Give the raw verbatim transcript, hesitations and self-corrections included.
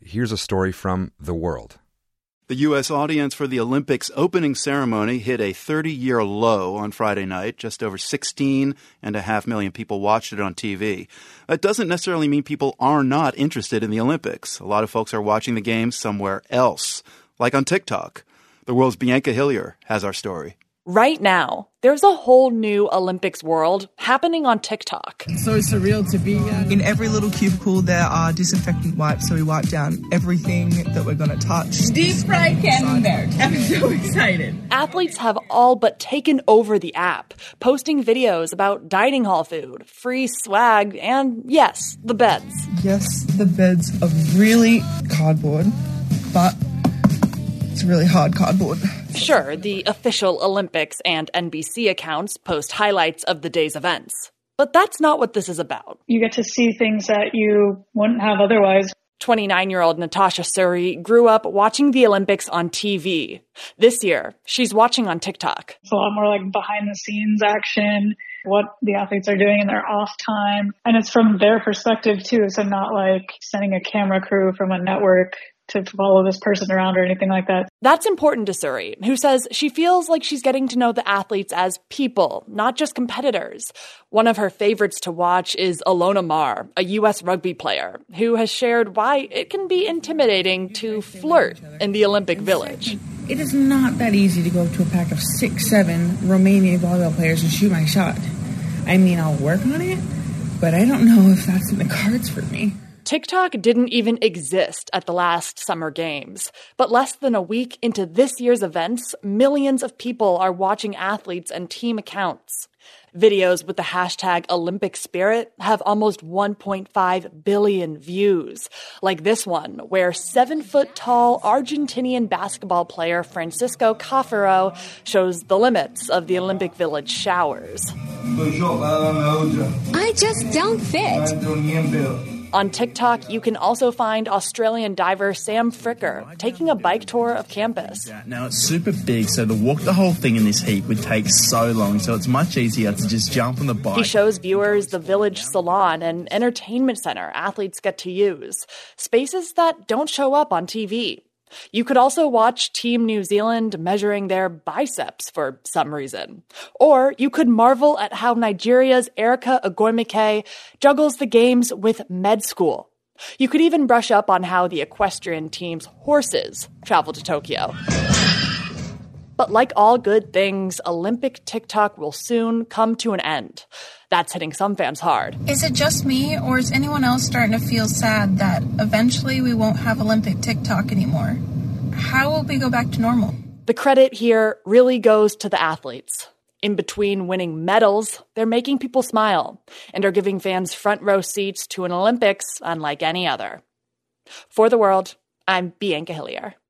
here's a story from The World. The U S audience for the Olympics opening ceremony hit a thirty-year low on Friday night. Just over sixteen and a half million people watched it on T V. That doesn't necessarily mean people are not interested in the Olympics. A lot of folks are watching the games somewhere else, like on TikTok. The World's Bianca Hillier has our story. Right now, there's a whole new Olympics world happening on TikTok. It's so surreal to be uh, in every little cubicle. There are disinfectant wipes, so we wipe down everything that we're going to touch. Deep fried camembert. I'm so excited. Athletes have all but taken over the app, posting videos about dining hall food, free swag, and yes, the beds. Yes, the beds are really cardboard, but it's really hard cardboard. Sure, the official Olympics and N B C accounts post highlights of the day's events. But that's not what this is about. You get to see things that you wouldn't have otherwise. twenty-nine-year-old Natasha Suri grew up watching the Olympics on T V. This year, she's watching on TikTok. It's a lot more like behind-the-scenes action, what the athletes are doing in their off time. And it's from their perspective, too, so not like sending a camera crew from a network to follow this person around or anything like that. That's important to Suri, who says she feels like she's getting to know the athletes as people, not just competitors. One of her favorites to watch is Ilona Maher, a U S rugby player, who has shared why it can be intimidating to flirt in the Olympic Village. It is not that easy to go up to a pack of six, seven Romanian volleyball players and shoot my shot. I mean, I'll work on it, but I don't know if that's in the cards for me. TikTok didn't even exist at the last Summer Games, but less than a week into this year's events, millions of people are watching athletes and team accounts. Videos with the hashtag Olympic Spirit have almost one point five billion views, like this one, where seven-foot-tall Argentinian basketball player Francisco Cafaro shows the limits of the Olympic Village showers. I just don't fit. On TikTok, you can also find Australian diver Sam Fricker taking a bike tour of campus. Now, it's super big, so to walk the whole thing in this heat would take so long, so it's much easier to just jump on the bike. He shows viewers the village salon and entertainment center athletes get to use, spaces that don't show up on T V. You could also watch Team New Zealand measuring their biceps for some reason. Or you could marvel at how Nigeria's Erica Ogoimike juggles the games with med school. You could even brush up on how the equestrian team's horses travel to Tokyo. But like all good things, Olympic TikTok will soon come to an end. That's hitting some fans hard. Is it just me, or is anyone else starting to feel sad that eventually we won't have Olympic TikTok anymore? How will we go back to normal? The credit here really goes to the athletes. In between winning medals, they're making people smile and are giving fans front row seats to an Olympics unlike any other. For The World, I'm Bianca Hillier.